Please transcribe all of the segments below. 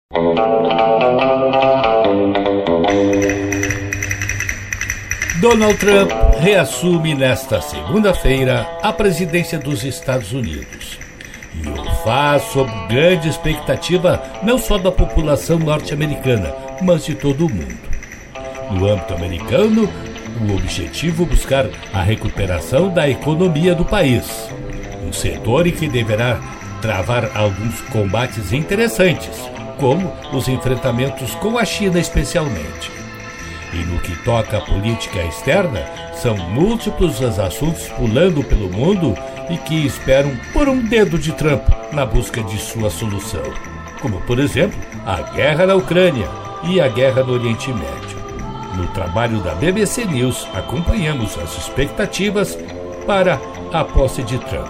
Donald Trump reassume nesta segunda-feira a presidência dos Estados Unidos. E o faz sob grande expectativa não só da população norte-americana, mas de todo o mundo. No âmbito americano, o objetivo é buscar a recuperação da economia do país, um setor em que deverá travar alguns combates interessantes, como os enfrentamentos com a China especialmente. E no que toca à política externa, são múltiplos os assuntos pulando pelo mundo e que esperam por um dedo de Trump na busca de sua solução, como, por exemplo, a guerra na Ucrânia e a guerra no Oriente Médio. No trabalho da BBC News, acompanhamos as expectativas para a posse de Trump.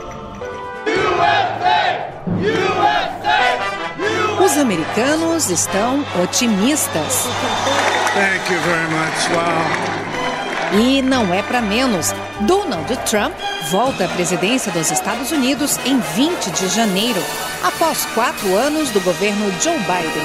Os americanos estão otimistas. Thank you very much. Wow. E não é para menos. Donald Trump volta à presidência dos Estados Unidos em 20 de janeiro, após 4 anos do governo Joe Biden.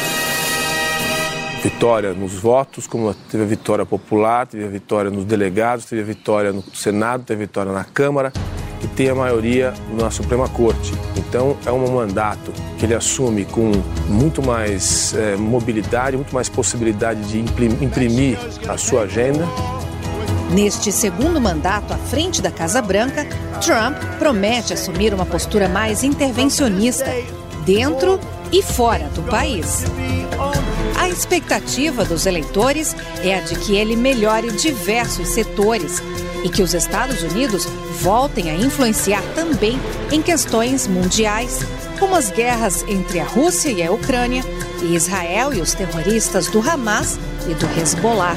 Vitória nos votos, como teve a vitória popular, teve a vitória nos delegados, teve a vitória no Senado, teve a vitória na Câmara e tem a maioria na Suprema Corte. Então é um mandato que ele assume com muito mais mobilidade, muito mais possibilidade de imprimir a sua agenda. Neste segundo mandato à frente da Casa Branca, Trump promete assumir uma postura mais intervencionista, dentro e fora do país. A expectativa dos eleitores é a de que ele melhore diversos setores e que os Estados Unidos voltem a influenciar também em questões mundiais, como as guerras entre a Rússia e a Ucrânia, e Israel e os terroristas do Hamas e do Hezbollah.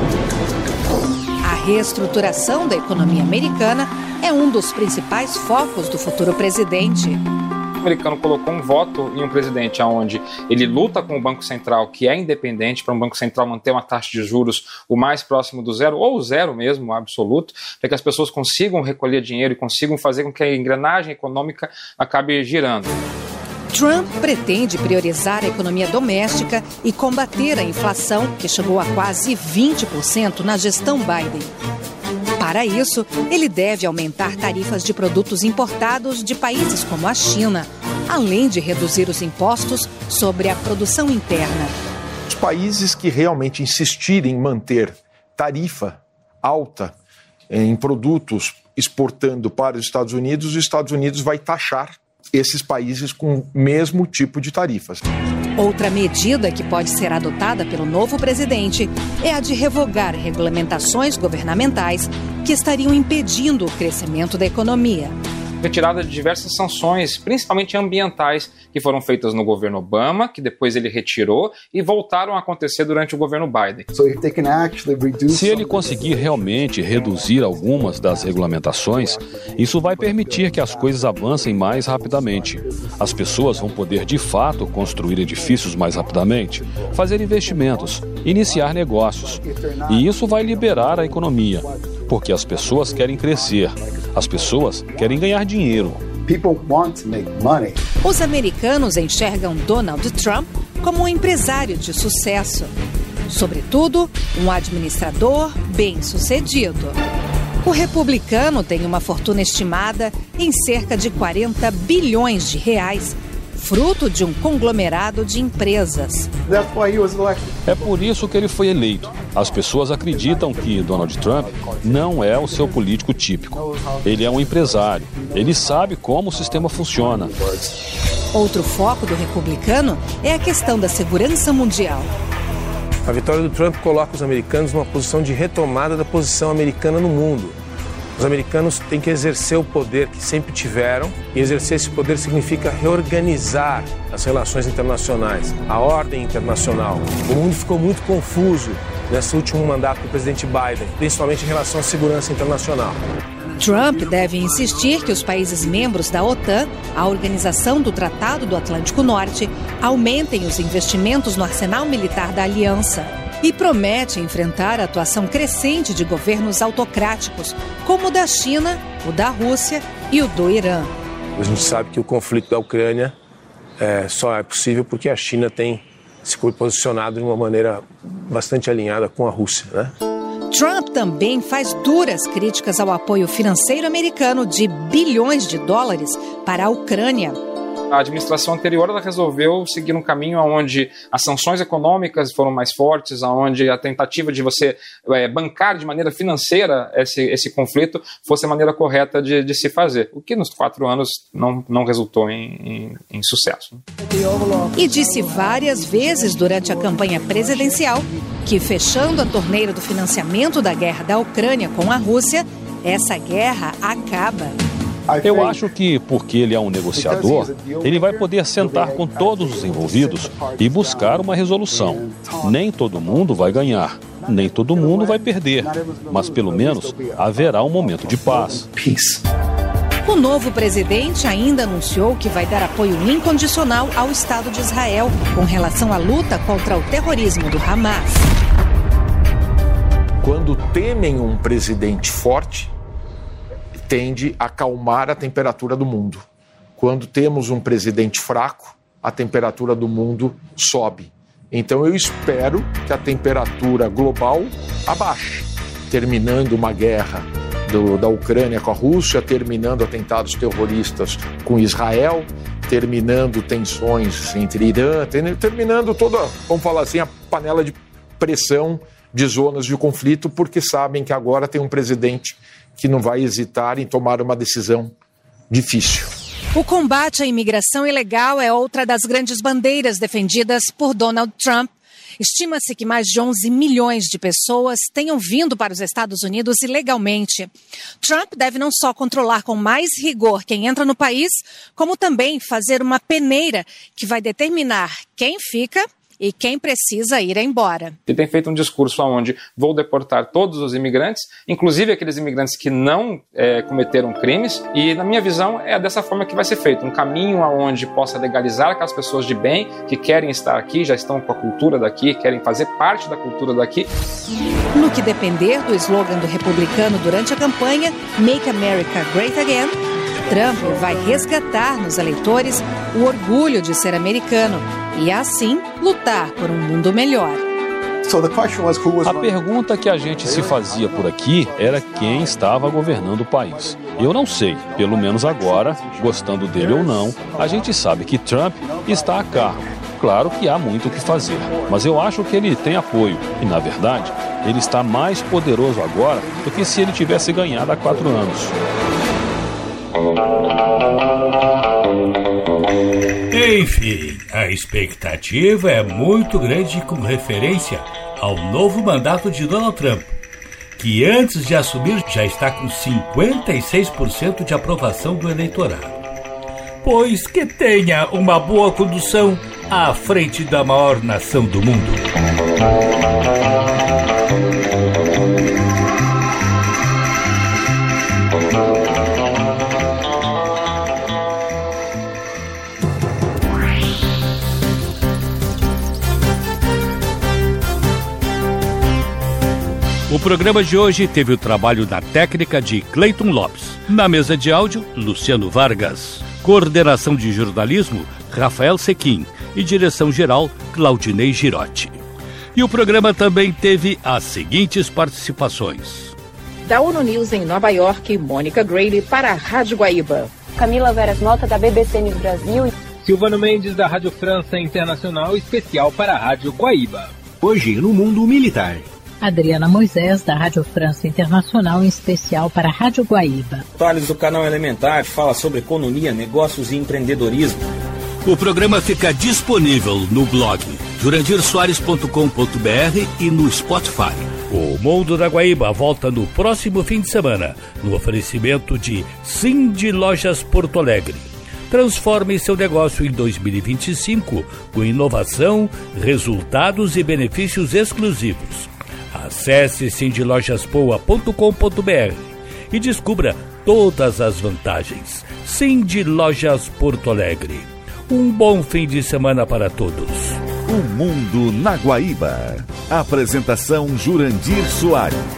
A reestruturação da economia americana é um dos principais focos do futuro presidente. O americano colocou um voto em um presidente onde ele luta com o Banco Central, que é independente, para um Banco Central manter uma taxa de juros o mais próximo do zero, ou zero mesmo, absoluto, para que as pessoas consigam recolher dinheiro e consigam fazer com que a engrenagem econômica acabe girando. Trump pretende priorizar a economia doméstica e combater a inflação, que chegou a quase 20% na gestão Biden. Para isso, ele deve aumentar tarifas de produtos importados de países como a China, além de reduzir os impostos sobre a produção interna. Os países que realmente insistirem em manter tarifa alta em produtos exportando para os Estados Unidos vai taxar esses países com o mesmo tipo de tarifas. Outra medida que pode ser adotada pelo novo presidente é a de revogar regulamentações governamentais que estariam impedindo o crescimento da economia. Retirada de diversas sanções, principalmente ambientais, que foram feitas no governo Obama, que depois ele retirou, e voltaram a acontecer durante o governo Biden. Se ele conseguir realmente reduzir algumas das regulamentações, isso vai permitir que as coisas avancem mais rapidamente. As pessoas vão poder, de fato, construir edifícios mais rapidamente, fazer investimentos, iniciar negócios. E isso vai liberar a economia, porque as pessoas querem crescer. As pessoas querem ganhar dinheiro. Os americanos enxergam Donald Trump como um empresário de sucesso. Sobretudo, um administrador bem-sucedido. O republicano tem uma fortuna estimada em cerca de 40 bilhões de reais, fruto de um conglomerado de empresas. É por isso que ele foi eleito. As pessoas acreditam que Donald Trump não é o seu político típico. Ele é um empresário. Ele sabe como o sistema funciona. Outro foco do republicano é a questão da segurança mundial. A vitória do Trump coloca os americanos numa posição de retomada da posição americana no mundo. Os americanos têm que exercer o poder que sempre tiveram, e exercer esse poder significa reorganizar as relações internacionais, a ordem internacional. O mundo ficou muito confuso nesse último mandato do presidente Biden, principalmente em relação à segurança internacional. Trump deve insistir que os países membros da OTAN, a Organização do Tratado do Atlântico Norte, aumentem os investimentos no arsenal militar da aliança. E promete enfrentar a atuação crescente de governos autocráticos, como o da China, o da Rússia e o do Irã. A gente sabe que o conflito da Ucrânia só é possível porque a China tem se posicionado de uma maneira bastante alinhada com a Rússia, né? Trump também faz duras críticas ao apoio financeiro americano de bilhões de dólares para a Ucrânia. A administração anterior ela resolveu seguir um caminho onde as sanções econômicas foram mais fortes, onde a tentativa de você bancar de maneira financeira esse conflito fosse a maneira correta de se fazer, o que nos 4 anos não resultou em sucesso. E disse várias vezes durante a campanha presidencial que, fechando a torneira do financiamento da guerra da Ucrânia com a Rússia, essa guerra acaba. Eu acho que, porque ele é um negociador, ele vai poder sentar com todos os envolvidos e buscar uma resolução. Nem todo mundo vai ganhar, nem todo mundo vai perder, mas pelo menos haverá um momento de paz. O novo presidente ainda anunciou que vai dar apoio incondicional ao Estado de Israel com relação à luta contra o terrorismo do Hamas. Quando temem um presidente forte, tende a acalmar a temperatura do mundo. Quando temos um presidente fraco, a temperatura do mundo sobe. Então eu espero que a temperatura global abaixe, terminando uma guerra da Ucrânia com a Rússia, terminando atentados terroristas com Israel, terminando tensões entre Irã, terminando toda, vamos falar assim, a panela de pressão de zonas de conflito, porque sabem que agora tem um presidente que não vai hesitar em tomar uma decisão difícil. O combate à imigração ilegal é outra das grandes bandeiras defendidas por Donald Trump. Estima-se que mais de 11 milhões de pessoas tenham vindo para os Estados Unidos ilegalmente. Trump deve não só controlar com mais rigor quem entra no país, como também fazer uma peneira que vai determinar quem fica e quem precisa ir embora. Ele tem feito um discurso onde vou deportar todos os imigrantes, inclusive aqueles imigrantes que não cometeram crimes, e na minha visão é dessa forma que vai ser feito, um caminho onde possa legalizar aquelas pessoas de bem que querem estar aqui, já estão com a cultura daqui, querem fazer parte da cultura daqui. No que depender do slogan do republicano durante a campanha, Make America Great Again, Trump vai resgatar nos eleitores o orgulho de ser americano e, assim, lutar por um mundo melhor. A pergunta que a gente se fazia por aqui era quem estava governando o país. Eu não sei, pelo menos agora, gostando dele ou não, a gente sabe que Trump está a cargo. Claro que há muito o que fazer, mas eu acho que ele tem apoio e, na verdade, ele está mais poderoso agora do que se ele tivesse ganhado há 4 anos. Enfim, a expectativa é muito grande com referência ao novo mandato de Donald Trump, que antes de assumir já está com 56% de aprovação do eleitorado. Pois que tenha uma boa condução à frente da maior nação do mundo. O programa de hoje teve o trabalho da técnica de Cleiton Lopes. Na mesa de áudio, Luciano Vargas. Coordenação de jornalismo, Rafael Sequim. E direção-geral, Claudinei Girotti. E o programa também teve as seguintes participações. Da ONU News em Nova York, Mônica Grayle para a Rádio Guaíba. Camila Veras Mota, da BBC News Brasil. Silvano Mendes, da Rádio França Internacional, especial para a Rádio Guaíba. Hoje, no mundo militar. Adriana Moisés, da Rádio França Internacional, em especial para a Rádio Guaíba. Thales, do canal Elementar, fala sobre economia, negócios e empreendedorismo. O programa fica disponível no blog jurandirsoares.com.br e no Spotify. O Mundo da Guaíba volta no próximo fim de semana, no oferecimento de Cindy Lojas Porto Alegre. Transforme seu negócio em 2025 com inovação, resultados e benefícios exclusivos. Acesse cindylojaspoa.com.br e descubra todas as vantagens. Cindy Lojas Porto Alegre. Um bom fim de semana para todos. O Mundo na Guaíba. Apresentação Jurandir Soares.